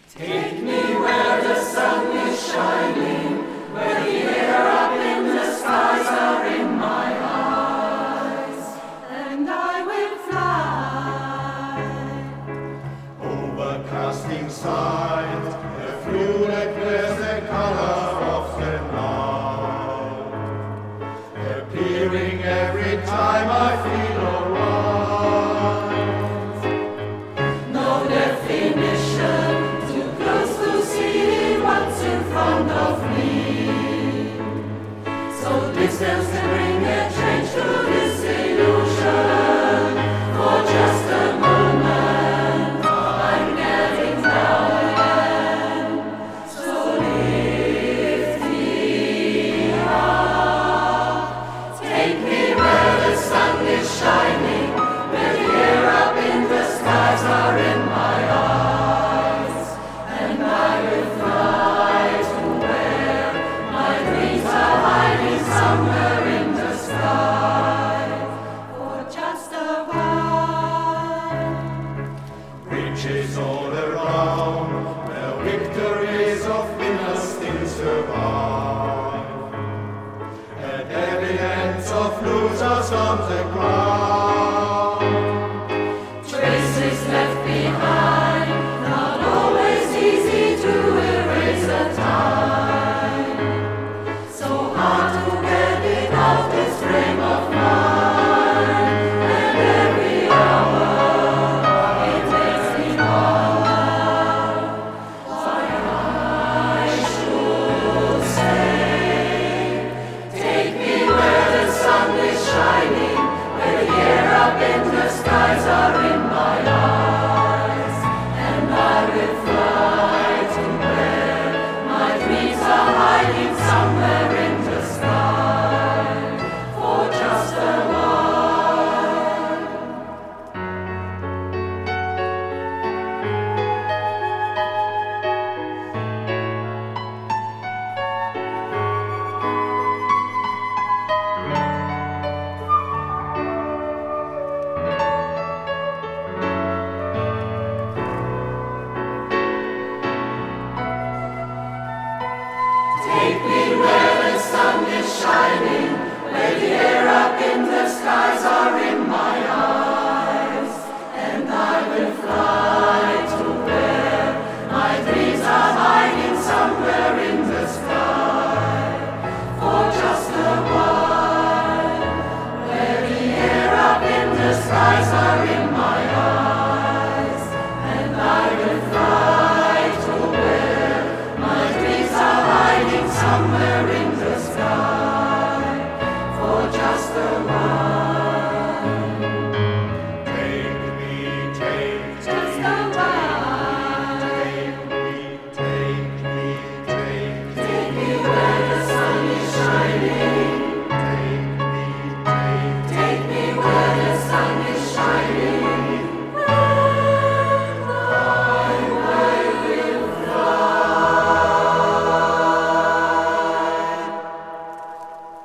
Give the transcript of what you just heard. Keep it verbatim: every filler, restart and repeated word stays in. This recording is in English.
Take me where the sun is shining, where the air up in the skies are in my eyes, and I will fly over casting sight, the blue that wears the color of the night, appearing every time I feel alright. No definition, too close to see what's in front of me, so distance can bring a change to this illusion. For just a moment I'm getting down again, so lift me up. Take me where the sun is shining, where the air up in the skies are in my eyes, and I will fly to where my dreams are hiding somewhere in the sky, for just a while. Riches all around, where victories of winners still survive, and evidence of losers on the ground.